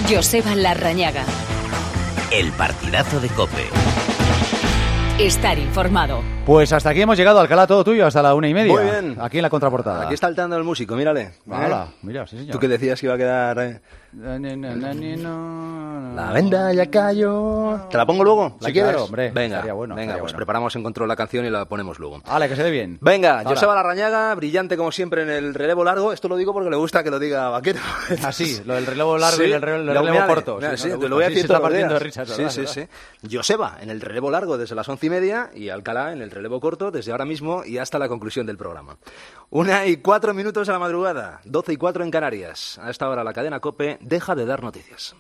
Joseba Larrañaga. El partidazo de COPE. Estar informado. Pues hasta aquí hemos llegado, Alcalá, todo tuyo, hasta la 1:30. Muy bien. Aquí en la contraportada. Aquí está el tando del músico, mírale. Hola, mira, sí señor. ¿Tú qué decías que iba a quedar? La venda ya cayó. ¿Te la pongo luego? Sí, ¿La quieres? claro, hombre. Venga, Estaría bueno, venga, estaría pues bueno. preparamos en control la canción y la ponemos luego. Vale, que se dé bien. Venga, Ahora. Joseba Larrañaga, brillante como siempre en el relevo largo. Esto lo digo porque le gusta que lo diga Vaquero. Ah, sí, lo del relevo largo Sí, y el relevo corto. mira, sí, no, te lo voy a sí, decir se está todos los partiendo de días. risas, Sí, ¿verdad? sí, sí. Joseba en el relevo largo desde las 11:30 y Alcalá en el relevo corto desde ahora mismo y hasta la conclusión del programa. 1:04 a la madrugada, 12:04 en Canarias. A esta hora la cadena COPE deja de dar noticias.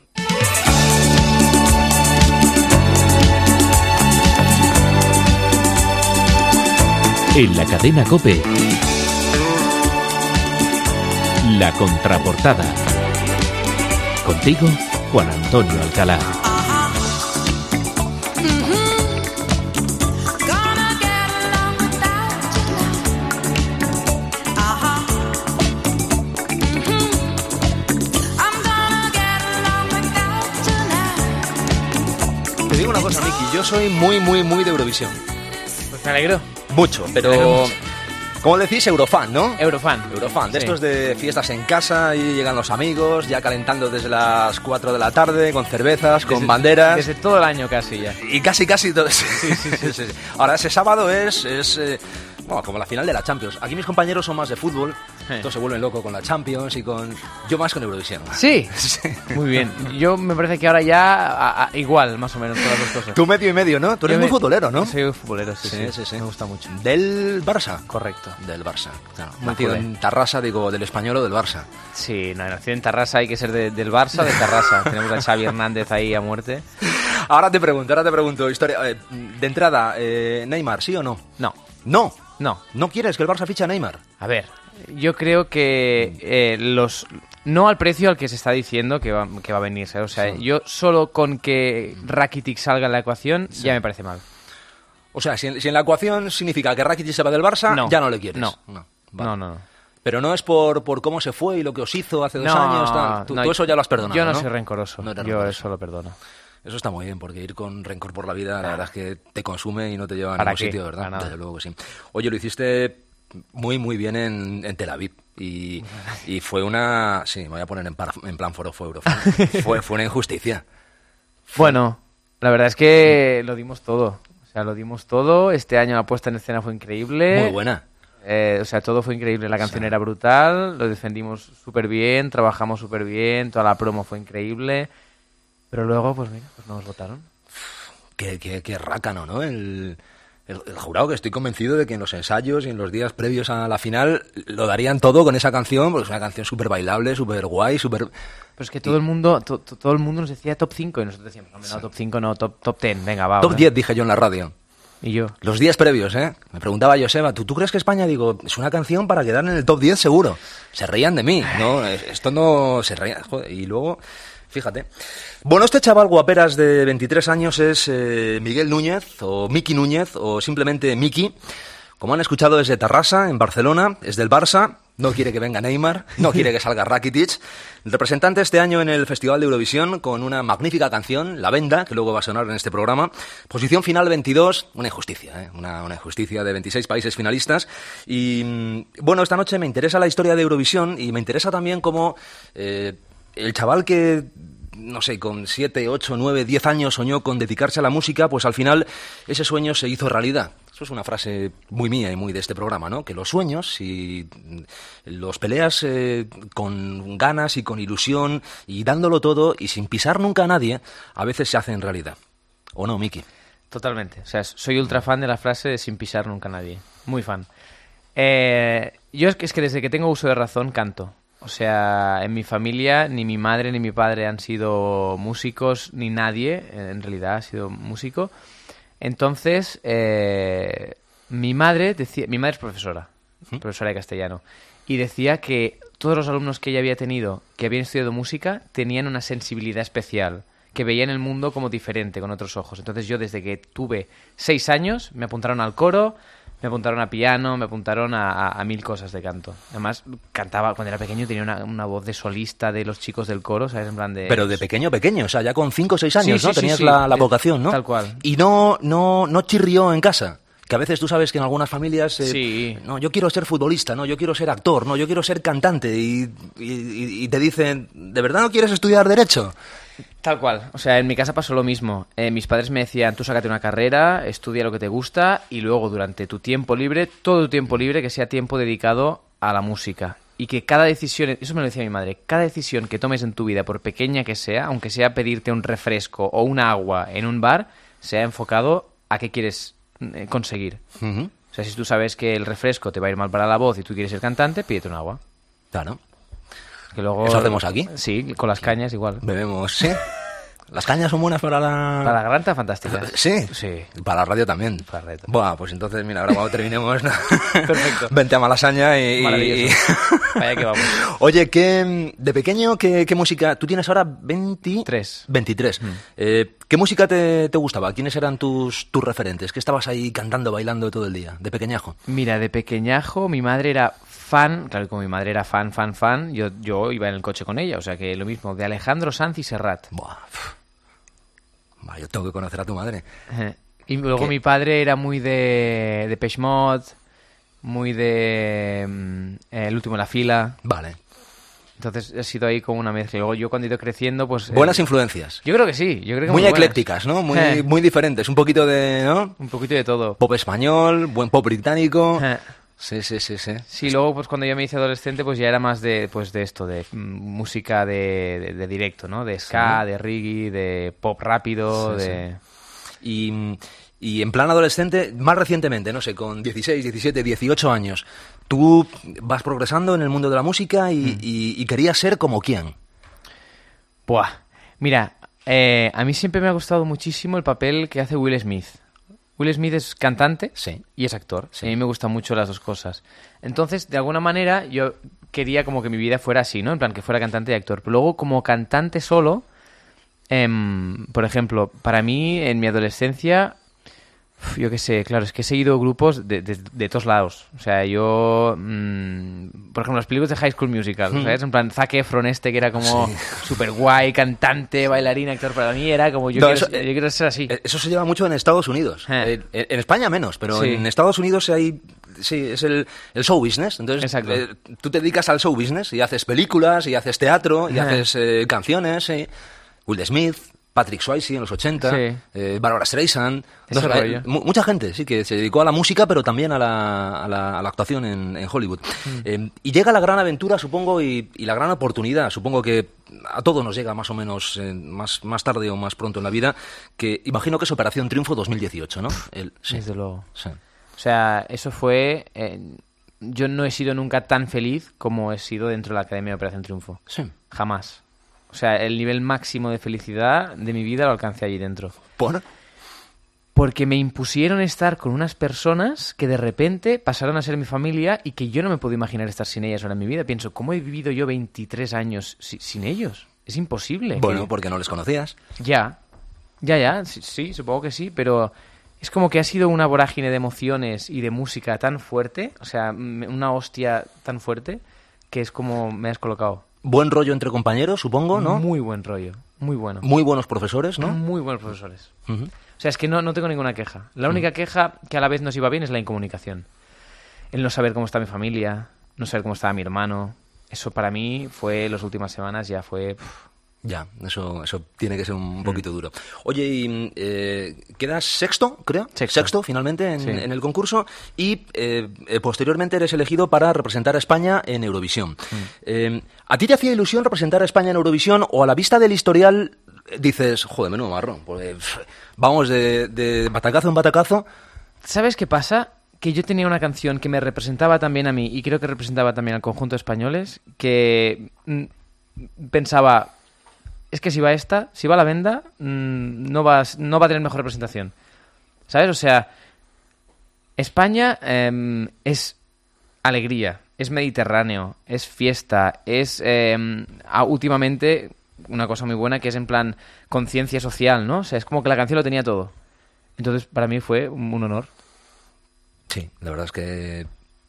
En la cadena COPE. La contraportada. Contigo, Juan Antonio Alcalá. Te digo una cosa, Miki, yo soy muy de Eurovisión. Pues me alegro. Mucho, pero... ¿Cómo decís? Eurofan, ¿no? Eurofan. Eurofan, de Sí. estos de fiestas en casa y llegan los amigos, ya calentando desde las 4 de la tarde, con cervezas, con banderas. Desde todo el año casi ya. Y casi todo. Sí. Ahora, ese sábado es bueno, como la final de la Champions. Aquí mis compañeros son más de fútbol, todos se vuelven locos con la Champions y con... Yo más con Eurovisión. Sí. Muy bien. Yo me parece que ahora ya igual, más o menos, todas las cosas. Tú medio y medio, ¿no? Tú eres muy futbolero, ¿no? Soy futbolero, sí. Sí. Me gusta mucho. ¿Del Barça? Correcto. Del Barça, claro. Muy Nacido culé. en Tarrasa, digo, del Español o del Barça. Sí, no, nacido en Tarrasa hay que ser del Barça o de Tarrasa. Tenemos a Xavi Hernández ahí a muerte. Ahora te pregunto, historia. De entrada, ¿Neymar, sí o no? No. No. No. ¿Quieres que el Barça fiche a Neymar? A ver, yo creo que no al precio al que se está diciendo que va a venir, ¿sabes? O sea, yo solo con que Rakitic salga en la ecuación ya me parece mal. O sea, si en la ecuación significa que Rakitic se va del Barça, ya no le quieres. No. Vale. No. Pero no es por cómo se fue y lo que os hizo hace 2 años. Tal. Tú eso ya lo has perdonado, Yo no soy rencoroso. No eres yo rencoroso. eso lo perdono. Eso está muy bien, porque ir con rencor por la vida, la verdad es que te consume y no te lleva a ¿Para ningún qué? sitio, ¿verdad? Para nada. Desde luego que sí. Oye, lo hiciste muy bien en Tel Aviv. Y fue una... Sí, me voy a poner en plan foro Eurofan. fue una injusticia. Bueno, la verdad es que lo dimos todo. O sea, lo dimos todo. Este año la puesta en escena fue increíble. Muy buena. O sea, todo fue increíble. La canción era brutal, lo defendimos súper bien, trabajamos súper bien, toda la promo fue increíble. Pero luego, pues mira, pues no nos votaron. Qué rácano, ¿no? El jurado, que estoy convencido de que en los ensayos y en los días previos a la final lo darían todo con esa canción, porque es una canción súper bailable, súper guay, súper... Pero es que todo el mundo nos decía top 5 y nosotros decíamos, no, top 5 no, top 10, venga, va. Top 10 dije yo en la radio. Y yo. Los días previos, ¿eh? Me preguntaba Joseba, ¿tú crees que España? Digo, es una canción para quedar en el top 10 seguro. Se reían de mí, ¿no? Esto no... Se reían, joder, y luego... Fíjate. Bueno, este chaval guaperas de 23 años es Miguel Núñez, o Miki Núñez, o simplemente Miki. Como han escuchado, es de Tarrasa, en Barcelona, es del Barça, no quiere que venga Neymar, no quiere que salga Rakitic. El representante este año en el Festival de Eurovisión con una magnífica canción, La Venda, que luego va a sonar en este programa. Posición final 22, una injusticia, una injusticia de 26 países finalistas. Y bueno, esta noche me interesa la historia de Eurovisión y me interesa también cómo el chaval que... no sé, con 7, 8, 9, 10 años soñó con dedicarse a la música, pues al final ese sueño se hizo realidad. Eso es una frase muy mía y muy de este programa, ¿no? Que los sueños, si los peleas con ganas y con ilusión y dándolo todo y sin pisar nunca a nadie, a veces se hacen realidad. ¿O no, Miki? Totalmente. O sea, soy ultra fan de la frase de sin pisar nunca a nadie. Muy fan. Yo es que desde que tengo uso de razón canto. O sea, en mi familia ni mi madre ni mi padre han sido músicos, ni nadie, en realidad, ha sido músico. Entonces, mi madre es profesora de castellano, y decía que todos los alumnos que ella había tenido, que habían estudiado música, tenían una sensibilidad especial, que veían el mundo como diferente, con otros ojos. Entonces yo, desde que tuve 6 años, me apuntaron al coro, Me apuntaron a piano, me apuntaron a mil cosas de canto. Además, cantaba, cuando era pequeño tenía una voz de solista de los chicos del coro, ¿sabes? En plan de... Pero de pequeño, o sea, ya con 5 o 6 años, Sí, ¿no? sí, Tenías sí. la vocación, ¿no? Tal cual. Y no chirrió en casa. Que a veces tú sabes que en algunas familias... Sí. No, yo quiero ser futbolista, no, yo quiero ser actor, no, yo quiero ser cantante. Y te dicen, ¿de verdad no quieres estudiar Derecho? Tal cual. O sea, en mi casa pasó lo mismo. Mis padres me decían, tú sácate una carrera, estudia lo que te gusta y luego durante tu tiempo libre, todo tu tiempo libre, que sea tiempo dedicado a la música. Y que cada decisión, eso me lo decía mi madre, cada decisión que tomes en tu vida, por pequeña que sea, aunque sea pedirte un refresco o un agua en un bar, sea enfocado a qué quieres conseguir. Ujú. O sea, si tú sabes que el refresco te va a ir mal para la voz y tú quieres ser cantante, pídete un agua. Claro. Que luego... ¿Eso hacemos aquí? Sí, con las cañas igual. Bebemos, sí. ¿Las cañas son buenas para la...? Para la garganta, fantásticas. Sí. Sí. Para la radio también. Para la radio también. Buah, pues entonces, mira, ahora cuando terminemos... Perfecto. Vente a Malasaña y... Maravilloso. Vaya que vamos. Oye, de pequeño, ¿qué música...? Tú tienes ahora 23. 23. ¿Qué música te gustaba? ¿Quiénes eran tus referentes? ¿Qué estabas ahí cantando, bailando todo el día, de pequeñajo? Mira, de pequeñajo mi madre era fan, claro, como mi madre era fan, yo iba en el coche con ella, o sea que lo mismo, de Alejandro Sanz y Serrat. Buah. Buah, yo tengo que conocer a tu madre. Y luego ¿Qué? mi padre era muy de Depeche Mode, muy de El último en la fila, Vale. entonces ha sido ahí como una mezcla. Y luego yo cuando he ido creciendo, pues... Buenas influencias. Yo creo que sí, yo creo que Muy buenas. eclécticas, ¿no? Muy diferentes. Un poquito de... ¿no? Un poquito de todo. Pop español, buen pop británico. Eh. Sí. Sí, luego pues cuando yo me hice adolescente pues ya era más de esto, de música de directo, ¿no? De ska, de reggae, de pop rápido, Sí, de... Y en plan adolescente, más recientemente, no sé, con 16, 17, 18 años, tú vas progresando en el mundo de la música y querías ser como quién. Buah. Mira, a mí siempre me ha gustado muchísimo el papel que hace Will Smith. Will Smith es cantante Sí. y es actor. Sí. A mí me gustan mucho las dos cosas. Entonces, de alguna manera, yo quería como que mi vida fuera así, ¿no? En plan, que fuera cantante y actor. Pero luego, como cantante solo, por ejemplo, para mí, en mi adolescencia, yo qué sé, claro, es que he seguido grupos de todos lados. O sea, yo, por ejemplo, las películas de High School Musical, ¿sabes? En plan, Zac Efron que era como súper guay, cantante, bailarín, actor. Para mí era como, yo quiero ser así. Eso se lleva mucho en Estados Unidos. En España menos, pero Sí. en Estados Unidos es el show business. Entonces, Exacto. tú te dedicas al show business y haces películas, y haces teatro, y haces canciones. Will Smith, Patrick Swayze en los 80, Sí. Barbara Streisand. Ese rollo. Mucha gente, sí, que se dedicó a la música, pero también a la actuación en Hollywood. Y llega la gran aventura, supongo, y la gran oportunidad, supongo que a todos nos llega más o menos más tarde o más pronto en la vida, que imagino que es Operación Triunfo 2018, ¿no? Sí. Desde luego. Sí. O sea, eso fue... yo no he sido nunca tan feliz como he sido dentro de la Academia de Operación Triunfo. Sí. Jamás. O sea, el nivel máximo de felicidad de mi vida lo alcancé allí dentro. ¿Por? Porque me impusieron estar con unas personas que de repente pasaron a ser mi familia y que yo no me puedo imaginar estar sin ellas ahora en mi vida. Pienso, ¿cómo he vivido yo 23 años sin ellos? Es imposible. Bueno, porque no les conocías. Ya, sí, supongo que sí, pero es como que ha sido una vorágine de emociones y de música tan fuerte, o sea, una hostia tan fuerte, que es como me has colocado. Buen rollo entre compañeros, supongo, ¿no? Muy buen rollo, muy bueno. Muy buenos profesores, ¿no? Muy buenos profesores. Ujú. O sea, es que no tengo ninguna queja. La única queja que a la vez nos iba bien es la incomunicación. El no saber cómo está mi familia, no saber cómo estaba mi hermano. Eso para mí fue, las últimas semanas ya fue... Ya, eso tiene que ser un poquito duro. Oye, y quedas sexto, creo. Sexto. Finalmente, Sí. en el concurso. Y posteriormente eres elegido para representar a España en Eurovisión. ¿A ti te hacía ilusión representar a España en Eurovisión o a la vista del historial dices, joder, menudo marrón? Porque, vamos de batacazo en batacazo. ¿Sabes qué pasa? Que yo tenía una canción que me representaba también a mí y creo que representaba también al conjunto de españoles, que pensaba... Es que si va la venda, no va a tener mejor representación. ¿Sabes? O sea, España es alegría, es mediterráneo, es fiesta, es últimamente una cosa muy buena que es en plan conciencia social, ¿no? O sea, es como que la canción lo tenía todo. Entonces, para mí fue un honor. Sí, la verdad es que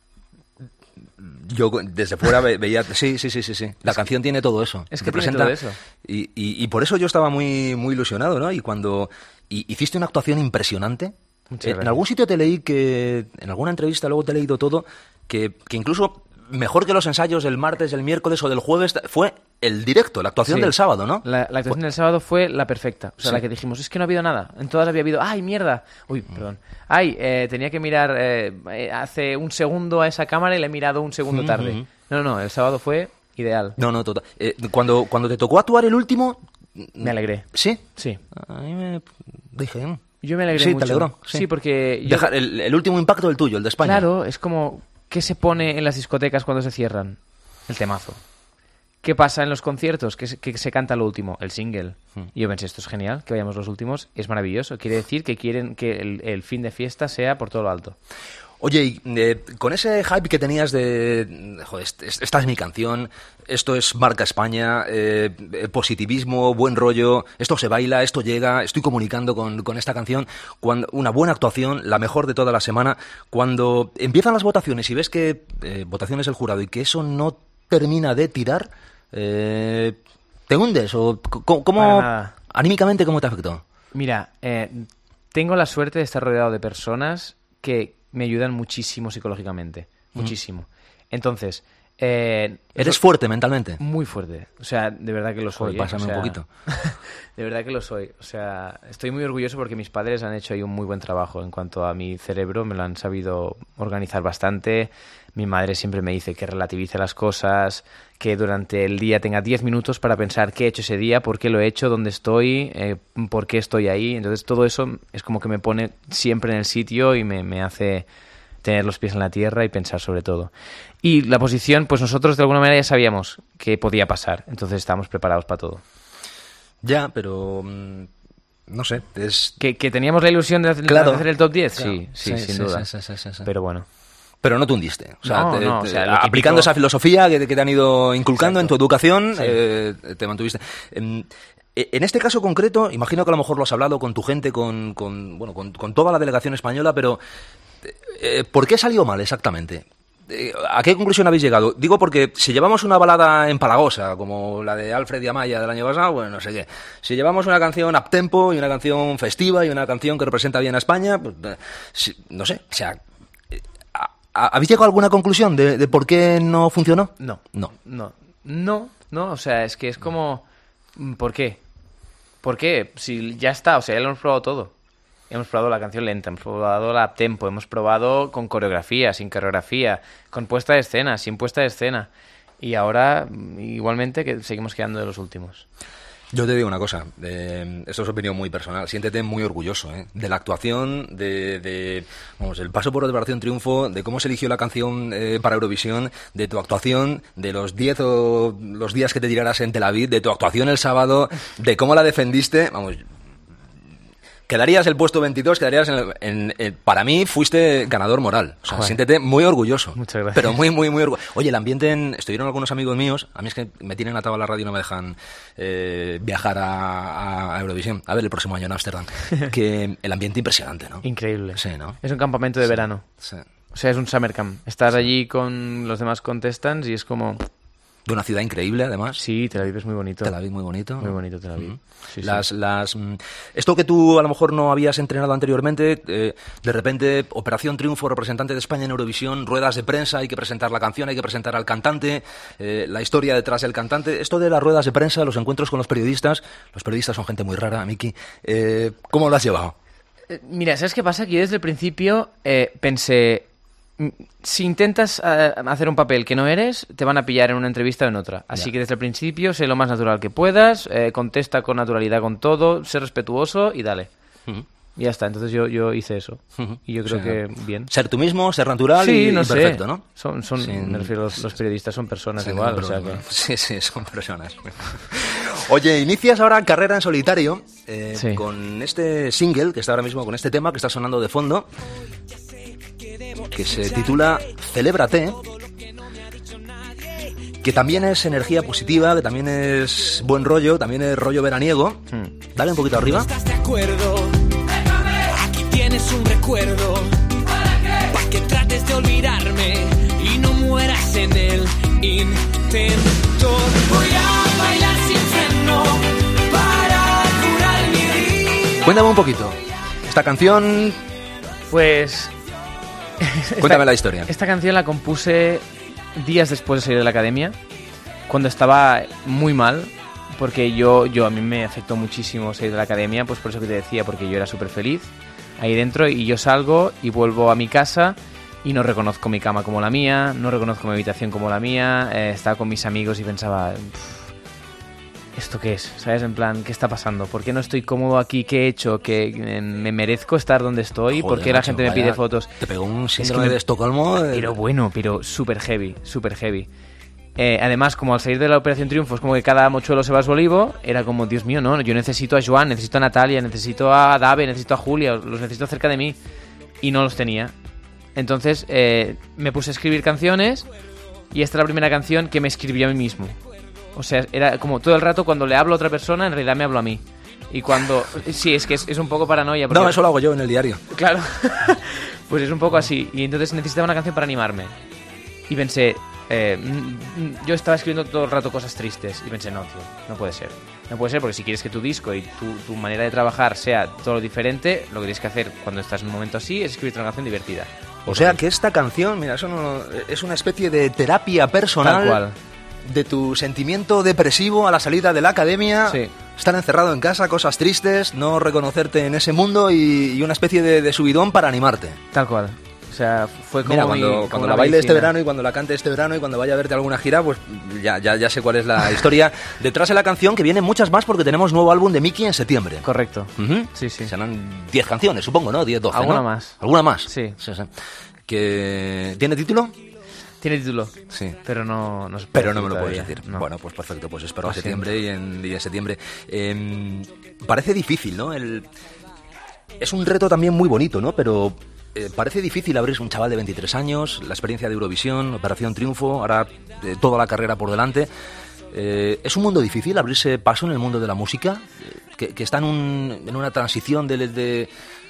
yo desde fuera veía... Sí. La canción tiene todo eso. Es que te tiene todo eso. Y por eso yo estaba muy, muy ilusionado, ¿no? Y cuando hiciste una actuación impresionante... En algún sitio te leí que... En alguna entrevista, luego te he leído todo, que incluso mejor que los ensayos del martes, del miércoles o del jueves fue el directo, la actuación del sábado, ¿no? La actuación del sábado fue la perfecta. O sea, la que dijimos, es que no ha habido nada. En todas había habido, ¡ay, mierda! Uy, perdón. ¡Ay, tenía que mirar hace un segundo a esa cámara y le he mirado un segundo tarde! No, el sábado fue ideal. No, total. Cuando te tocó actuar el último... Me alegré. ¿Sí? Sí. A mí me dije... Yo me alegré mucho. Sí, te alegró. Sí, porque... Dejar el último impacto del tuyo, el de España. Claro, es como... ¿Qué se pone en las discotecas cuando se cierran? El temazo. ¿Qué pasa en los conciertos? ¿Qué se canta lo último? El single. Y yo pensé, esto es genial, que vayamos los últimos. Es maravilloso. Quiere decir que quieren que el fin de fiesta sea por todo lo alto. Oye, y con ese hype que tenías de... Joder, esta es mi canción, esto es marca España, positivismo, buen rollo, esto se baila, esto llega, estoy comunicando con esta canción, una buena actuación, la mejor de toda la semana. Cuando empiezan las votaciones y ves que votaciones del jurado y que eso no termina de tirar, ¿te hundes? ¿O cómo, anímicamente, cómo te afectó? Mira, tengo la suerte de estar rodeado de personas que me ayudan muchísimo psicológicamente, muchísimo. Entonces... ¿Eres fuerte mentalmente? Muy fuerte, o sea, de verdad que lo soy. Pásame un poquito. De verdad que lo soy, o sea, estoy muy orgulloso porque mis padres han hecho ahí un muy buen trabajo en cuanto a mi cerebro, me lo han sabido organizar bastante. Mi madre siempre me dice que relativice las cosas, que durante el día tenga 10 minutos para pensar qué he hecho ese día, por qué lo he hecho, dónde estoy, por qué estoy ahí. Entonces todo eso es como que me pone siempre en el sitio y me hace tener los pies en la tierra y pensar sobre todo. Y la posición, pues nosotros de alguna manera ya sabíamos que podía pasar, entonces estábamos preparados para todo. Ya, pero... no sé, es... ¿Que teníamos la ilusión de hacer el top 10? Claro. Sí, sin duda. Sí. Pero bueno. Pero no te hundiste. O sea, no, o sea, aplicando esa filosofía que te han ido inculcando en tu educación, te mantuviste. En este caso concreto, imagino que a lo mejor lo has hablado con tu gente, con toda la delegación española, pero ¿por qué salió mal exactamente? ¿A qué conclusión habéis llegado? Digo porque si llevamos una balada empalagosa, como la de Alfred y Amaya del año pasado, bueno, no sé qué. Si llevamos una canción uptempo y una canción festiva y una canción que representa bien a España, pues, no sé, o sea... ¿Habéis llegado a alguna conclusión de por qué no funcionó? No, o sea, es que es como... ¿Por qué? ¿Por qué? Si ya está, o sea, ya lo hemos probado todo. Hemos probado la canción lenta, hemos probado la tempo, hemos probado con coreografía, sin coreografía, con puesta de escena, sin puesta de escena. Y ahora, igualmente, que seguimos quedando de los últimos. Yo te digo una cosa, esto es opinión muy personal, siéntete muy orgulloso de la actuación, vamos, el paso por Operación Triunfo, de cómo se eligió la canción para Eurovisión, de tu actuación, de los 10 o los días que te tiraras en Tel Aviv, de tu actuación el sábado, de cómo la defendiste, vamos... Quedarías el puesto 22, quedarías para mí fuiste ganador moral. O sea, siéntete muy orgulloso. Muchas gracias. Pero muy, muy, muy orgulloso. Oye, el ambiente estuvieron algunos amigos míos, a mí es que me tienen atado a la radio y no me dejan viajar a Eurovisión. A ver, el próximo año en Ámsterdam. Que el ambiente impresionante, ¿no? Increíble. Sí, ¿no? Es un campamento de verano. Sí. O sea, es un summer camp. Estás allí con los demás contestants y es como... De una ciudad increíble, además. Sí, Tel Aviv es muy bonito. Tel Aviv muy bonito. Muy bonito Tel Aviv. Sí, esto que tú a lo mejor no habías entrenado anteriormente, de repente, Operación Triunfo, representante de España en Eurovisión, ruedas de prensa, hay que presentar la canción, hay que presentar al cantante, la historia detrás del cantante. Esto de las ruedas de prensa, los encuentros con los periodistas son gente muy rara, Miki. ¿Cómo lo has llevado? Mira, ¿sabes qué pasa? Que yo desde el principio pensé... Si intentas hacer un papel que no eres, te van a pillar en una entrevista o en otra. Así que desde el principio, sé lo más natural que puedas, contesta con naturalidad con todo, sé respetuoso y dale. Y ya está, entonces yo hice eso. Y yo creo que bien. Ser tú mismo, ser natural y perfecto, ¿no? Me refiero, los periodistas son personas igual. O sea que... Sí, son personas. Oye, inicias ahora carrera en solitario con este single que está ahora mismo, con este tema que está sonando de fondo, que se titula Celébrate, que también es energía positiva, que también es buen rollo, también es rollo veraniego. Dale un poquito arriba. ¿Estás de acuerdo? Aquí tienes un recuerdo. ¿Para qué? de olvidarme y no mueras en el intento. Voy a bailar sin freno para curar mi herida. Cuéntame un poquito. Esta canción... Pues... Cuéntame la historia. Esta canción la compuse días después de salir de la academia, cuando estaba muy mal, porque a mí me afectó muchísimo salir de la academia, pues por eso que te decía, porque yo era súper feliz ahí dentro, y yo salgo y vuelvo a mi casa y no reconozco mi cama como la mía, no reconozco mi habitación como la mía, estaba con mis amigos y pensaba, ¿esto qué es? ¿Sabes? En plan, ¿qué está pasando? ¿Por qué no estoy cómodo aquí? ¿Qué he hecho? ¿Que me merezco estar donde estoy? Joder, ¿Por qué la macho, gente me pide fotos? Te pegó un síndrome de Estocolmo. Pero súper heavy, súper heavy. Además, como al salir de la Operación Triunfo es como que cada mochuelo se va a su olivo, era como, Dios mío, no, yo necesito a Joan, necesito a Natalia, necesito a Dave, necesito a Julia, los necesito cerca de mí, y no los tenía. Entonces me puse a escribir canciones, y esta es la primera canción que me escribió a mí mismo. O sea, era como todo el rato cuando le hablo a otra persona, en realidad me hablo a mí. Y cuando... Sí, es que es un poco paranoia. Porque... No, eso lo hago yo en el diario. Claro. Pues es un poco así. Y entonces necesitaba una canción para animarme. Y pensé... yo estaba escribiendo todo el rato cosas tristes. Y pensé, no, tío, no puede ser. No puede ser, porque si quieres que tu disco y tu manera de trabajar sea todo lo diferente, lo que tienes que hacer cuando estás en un momento así es escribirte una canción divertida. O sea, que esta canción, mira, eso no, es una especie de terapia personal. Tal cual. De tu sentimiento depresivo a la salida de la academia, sí. Estar encerrado en casa, cosas tristes, no reconocerte en ese mundo y una especie de subidón para animarte. Tal cual. O sea, fue como mira, cuando la baile este verano y cuando la cante este verano y cuando vaya a verte alguna gira, pues ya sé cuál es la historia detrás de la canción, que vienen muchas más porque tenemos nuevo álbum de Miki en septiembre. Correcto. Uh-huh. Sí, sí. Serán 10 canciones, supongo, ¿no? 10, 12, ¿Alguna ¿no? más? ¿Alguna más? Sí. ¿Que tiene título? Tiene título, sí, pero no se puede. Pero no me lo todavía. puedes decir. No. Bueno, pues perfecto, pues espero a septiembre y en septiembre. Parece difícil, ¿no? Es un reto también muy bonito, ¿no? Pero parece difícil abrirse un chaval de 23 años, la experiencia de Eurovisión, Operación Triunfo, ahora toda la carrera por delante. ¿Es un mundo difícil abrirse paso en el mundo de la música? Que está en una transición de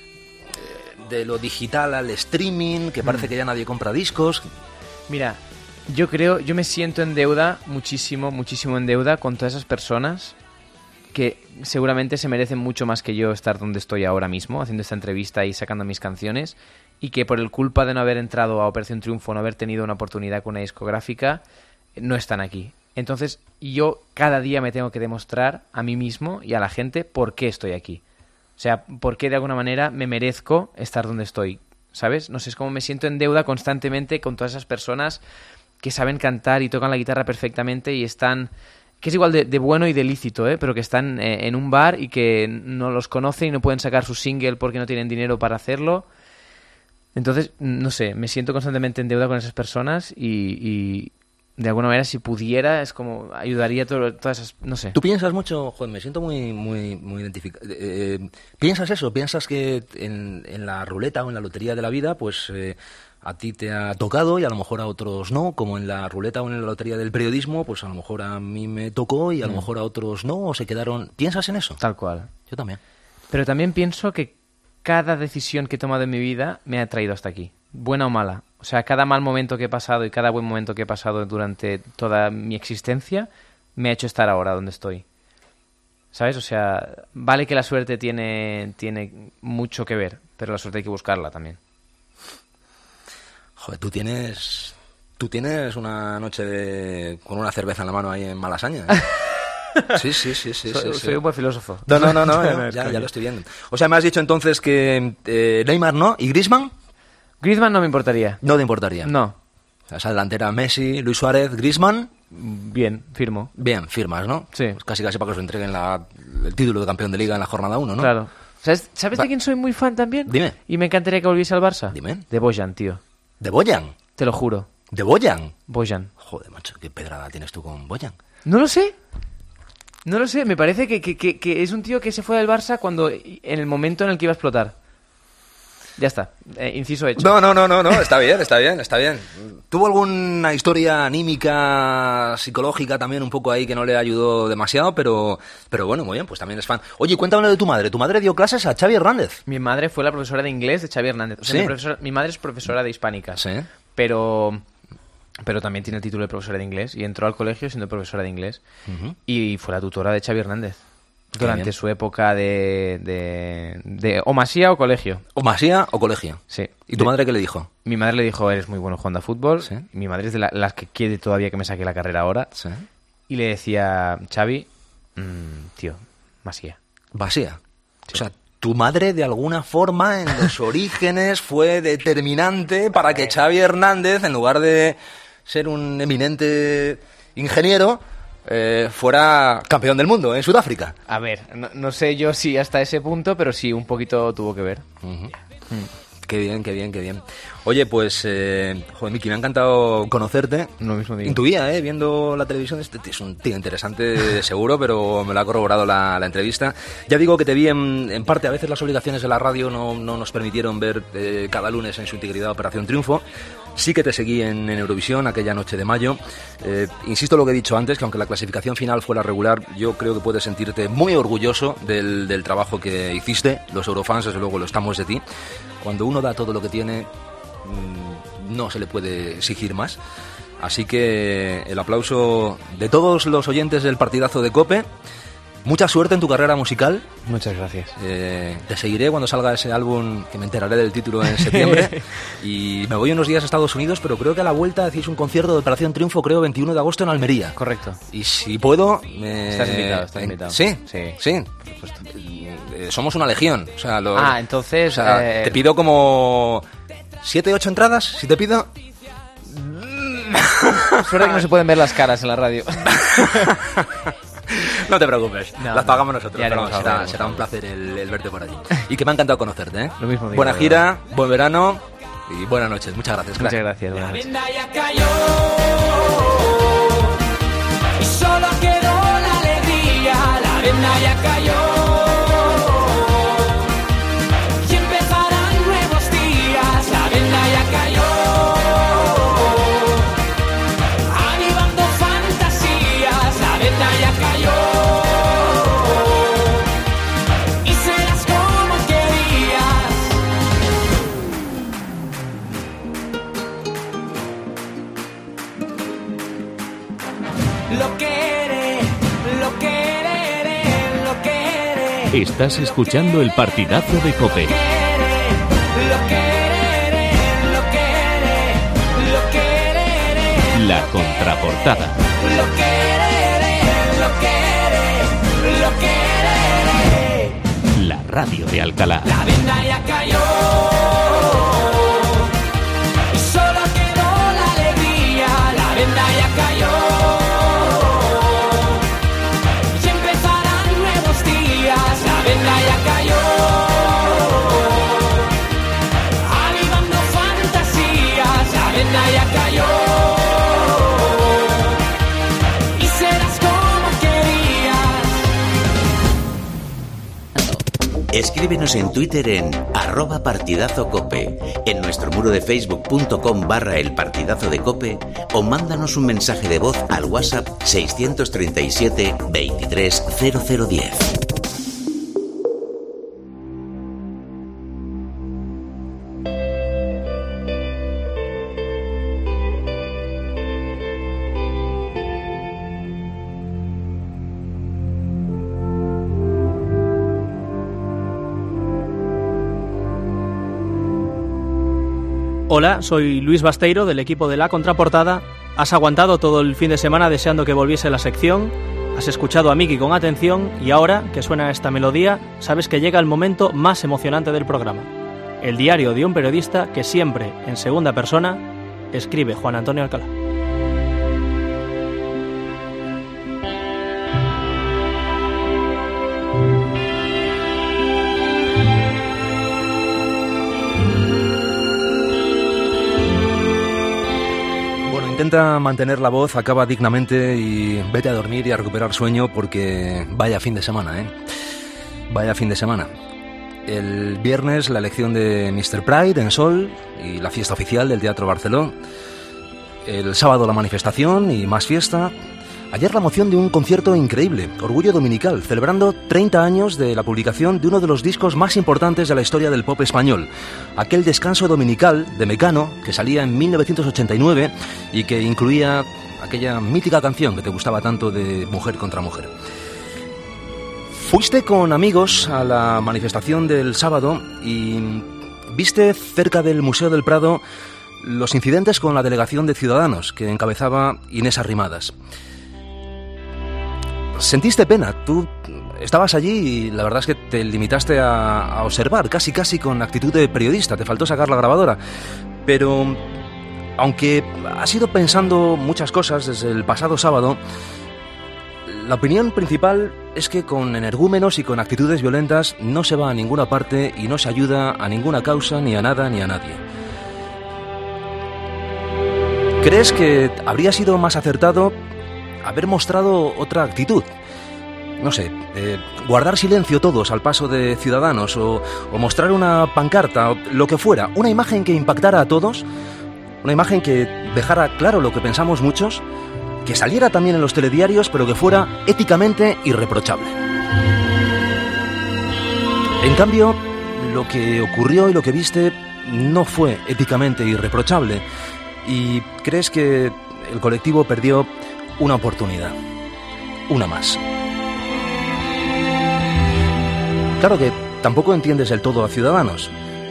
lo digital al streaming, que parece que ya nadie compra discos. Mira, yo me siento en deuda, muchísimo en deuda con todas esas personas que seguramente se merecen mucho más que yo estar donde estoy ahora mismo, haciendo esta entrevista y sacando mis canciones, y que por el culpa de no haber entrado a Operación Triunfo, no haber tenido una oportunidad con una discográfica, no están aquí. Entonces yo cada día me tengo que demostrar a mí mismo y a la gente por qué estoy aquí. O sea, por qué de alguna manera me merezco estar donde estoy. ¿Sabes? No sé, es como me siento en deuda constantemente con todas esas personas que saben cantar y tocan la guitarra perfectamente y están... que es igual de bueno y de lícito, pero que están en un bar y que no los conocen y no pueden sacar su single porque no tienen dinero para hacerlo. Entonces, no sé, me siento constantemente en deuda con esas personas y de alguna manera, si pudiera, es como ayudaría a todas esas... no sé. ¿Tú piensas mucho? Joder, me siento muy identificado. ¿Piensas eso? ¿Piensas que en la ruleta o en la lotería de la vida, pues a ti te ha tocado y a lo mejor a otros no? Como en la ruleta o en la lotería del periodismo, pues a lo mejor a mí me tocó y a lo mejor a otros no, o se quedaron... ¿Piensas en eso? Tal cual. Yo también. Pero también pienso que cada decisión que he tomado en mi vida me ha traído hasta aquí, buena o mala. O sea, cada mal momento que he pasado y cada buen momento que he pasado durante toda mi existencia me ha hecho estar ahora donde estoy. ¿Sabes? O sea, vale que la suerte tiene mucho que ver, pero la suerte hay que buscarla también. Joder, tú tienes una noche con una cerveza en la mano ahí en Malasaña. Sí. Soy un buen filósofo. No, ya lo estoy viendo. O sea, me has dicho entonces que Neymar no, ¿y Griezmann? Griezmann no me importaría. No te importaría. No. Esa delantera Messi, Luis Suárez, Griezmann. Bien, firmo. Bien, firmas, ¿no? Sí. Pues casi para que os entreguen el título de campeón de liga en la jornada 1, ¿no? Claro. ¿Sabes de quién soy muy fan también? Dime. Y me encantaría que volviese al Barça. Dime. De Bojan, tío. ¿De Bojan? Te lo juro. ¿De Bojan? Bojan. Joder, macho, qué pedrada tienes tú con Bojan. No lo sé. Me parece que es un tío que se fue del Barça cuando en el momento en el que iba a explotar. Ya está, inciso hecho. No, está bien. ¿Tuvo alguna historia anímica, psicológica también un poco ahí que no le ayudó demasiado? Pero bueno, muy bien, pues también es fan. Oye, cuéntame de tu madre. Tu madre dio clases a Xavi Hernández. Mi madre fue la profesora de inglés de Xavi Hernández. O sea, ¿Sí? mi madre es profesora de hispánicas. Sí. Pero también tiene el título de profesora de inglés y entró al colegio siendo profesora de inglés. Uh-huh. Y fue la tutora de Xavi Hernández durante bien. su época de o masía o colegio. ¿O masía o colegio? Sí. ¿Y tu madre qué le dijo? Mi madre le dijo, eres muy bueno jugando a fútbol. Sí. Mi madre es de las que quiere todavía que me saque la carrera ahora. Sí. Y le decía, Xavi, tío, masía. Masía. Sí. O sea, tu madre de alguna forma en los orígenes fue determinante para que Xavi Hernández, en lugar de ser un eminente ingeniero, fuera campeón del mundo en Sudáfrica. A ver, no sé yo si hasta ese punto, pero sí, un poquito tuvo que ver. Uh-huh. Qué bien. Oye, pues, joder, Miki, me ha encantado conocerte. Lo mismo digo. Intuía, viendo la televisión, este tío es un tío interesante seguro, pero me lo ha corroborado la entrevista. Ya digo que te vi en parte, a veces las obligaciones de la radio no nos permitieron ver cada lunes en su integridad Operación Triunfo. Sí que te seguí en Eurovisión aquella noche de mayo. Insisto lo que he dicho antes, que aunque la clasificación final fuera regular, yo creo que puedes sentirte muy orgulloso del trabajo que hiciste. Los eurofans, desde luego, lo estamos de ti. Cuando uno da todo lo que tiene, no se le puede exigir más. Así que el aplauso de todos los oyentes del partidazo de COPE. Mucha suerte en tu carrera musical. Muchas gracias. Te seguiré cuando salga ese álbum, que me enteraré del título en septiembre. Y me voy unos días a Estados Unidos, pero creo que a la vuelta hacéis un concierto de Operación Triunfo, creo, 21 de agosto en Almería. Correcto. Y si puedo... Estás invitado. ¿Sí? Sí. Por supuesto. Somos una legión. O sea, entonces... te pido como 7, 8 entradas, si te pido... Suerte que no se pueden ver las caras en la radio. No te preocupes, No, las pagamos nosotros. ya Pero haremos será algo. un placer el verte por allí. Y que me ha encantado conocerte, ¿eh? Lo mismo digo, Buena de gira, buen verano y buenas noches. Muchas gracias. Muchas crack. gracias. La Buenas noches. venda ya cayó y solo quedó la alegría. La venda ya cayó y empezarán nuevos días. La venda ya cayó, avivando fantasías. La venda ya cayó y serás como querías. Lo que eres, lo que eres, lo que eres. Estás escuchando el partidazo de COPE. Lo que eres, lo que eres, lo que eres. La contraportada. Lo que eres, lo que eres, lo que eres. La radio de Alcalá. La venda ya cayó y solo quedó la alegría. La venda ya cayó y empezarán nuevos días. La venda ya cayó, avivando fantasías. La venda ya cayó y serás como querías. Escríbenos en Twitter en @partidazocope, en nuestro muro de facebook.com/elpartidazo de Cope o mándanos un mensaje de voz al WhatsApp 637 23 0010. Hola, soy Luis Basteiro del equipo de La Contraportada. Has aguantado todo el fin de semana deseando que volviese la sección, has escuchado a Miki con atención y ahora que suena esta melodía, sabes que llega el momento más emocionante del programa. El diario de un periodista que siempre, en segunda persona, escribe Juan Antonio Alcalá. Intenta mantener la voz, acaba dignamente y vete a dormir y a recuperar sueño porque vaya fin de semana, ¿eh? Vaya fin de semana. El viernes la elección de Mr. Pride en Sol y la fiesta oficial del Teatro Barceló. El sábado la manifestación y más fiesta. Ayer la moción de un concierto increíble, Orgullo Dominical, celebrando 30 años de la publicación de uno de los discos más importantes de la historia del pop español. Aquel Descanso Dominical de Mecano, que salía en 1989 y que incluía aquella mítica canción que te gustaba tanto de Mujer contra Mujer. Fuiste con amigos a la manifestación del sábado y viste cerca del Museo del Prado los incidentes con la delegación de Ciudadanos que encabezaba Inés Arrimadas. Sentiste pena, tú estabas allí y la verdad es que te limitaste a observar, casi con actitud de periodista, te faltó sacar la grabadora. Pero aunque has ido pensando muchas cosas desde el pasado sábado, la opinión principal es que con energúmenos y con actitudes violentas no se va a ninguna parte y no se ayuda a ninguna causa, ni a nada, ni a nadie. ¿Crees que habría sido más acertado haber mostrado otra actitud? No sé, guardar silencio todos al paso de Ciudadanos o mostrar una pancarta o lo que fuera, una imagen que impactara a todos, una imagen que dejara claro lo que pensamos muchos, que saliera también en los telediarios, pero que fuera éticamente irreprochable. En cambio, lo que ocurrió y lo que viste no fue éticamente irreprochable. Y crees que el colectivo perdió una oportunidad, una más. Claro que tampoco entiendes del todo a Ciudadanos.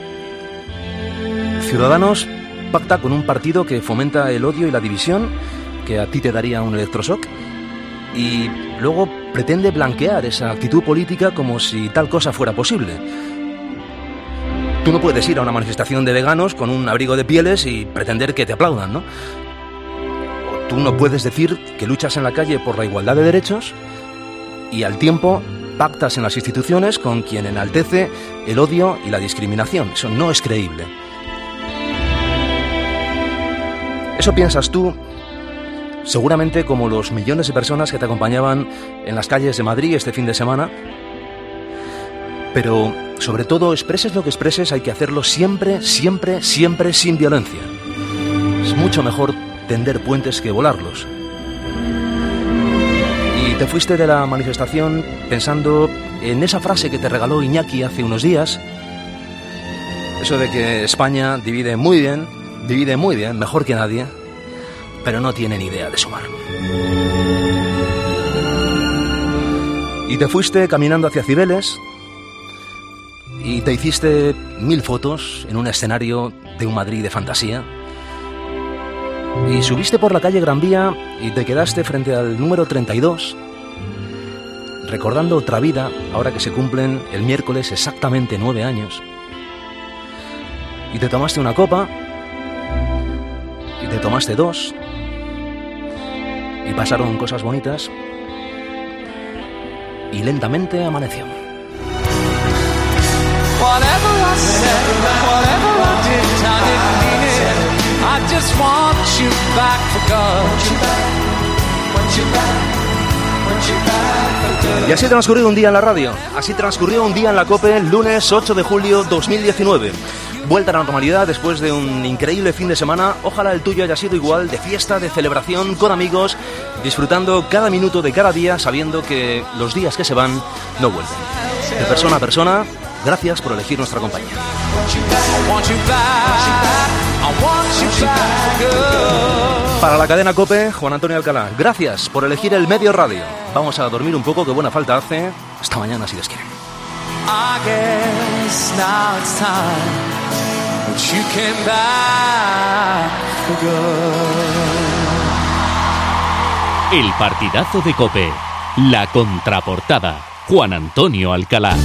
Ciudadanos pacta con un partido que fomenta el odio y la división, que a ti te daría un electroshock, y luego pretende blanquear esa actitud política como si tal cosa fuera posible. Tú no puedes ir a una manifestación de veganos con un abrigo de pieles y pretender que te aplaudan, ¿no? O tú no puedes decir que luchas en la calle por la igualdad de derechos y al tiempo pactas en las instituciones con quien enaltece el odio y la discriminación. Eso no es creíble. Eso piensas tú, seguramente como los millones de personas que te acompañaban en las calles de Madrid este fin de semana. Pero, sobre todo, expreses lo que expreses, hay que hacerlo siempre sin violencia. Es mucho mejor tender puentes que volarlos. Y te fuiste de la manifestación pensando en esa frase que te regaló Iñaki hace unos días. Eso de que España divide muy bien, mejor que nadie, pero no tiene ni idea de sumar. Y te fuiste caminando hacia Cibeles y te hiciste 1000 fotos en un escenario de un Madrid de fantasía. Y subiste por la calle Gran Vía y te quedaste frente al número 32, recordando otra vida, ahora que se cumplen el miércoles exactamente 9 años. Y te tomaste una copa, y te tomaste 2, y pasaron cosas bonitas, y lentamente amaneció. Whatever I said, whatever I did, I didn't mean it. I just want you back for good. Want you back for good. Y así transcurrió un día en la radio, así transcurrió un día en la COPE, lunes 8 de julio 2019. Vuelta a la normalidad después de un increíble fin de semana. Ojalá el tuyo haya sido igual, de fiesta, de celebración, con amigos, disfrutando cada minuto de cada día, sabiendo que los días que se van no vuelven. De persona a persona, gracias por elegir nuestra compañía. Para la cadena COPE, Juan Antonio Alcalá, gracias por elegir el medio radio. Vamos a dormir un poco, que buena falta hace. Hasta mañana, si Dios quiere. I guess now it's time that you came back for good. El partidazo de COPE. La contraportada. Juan Antonio Alcalá.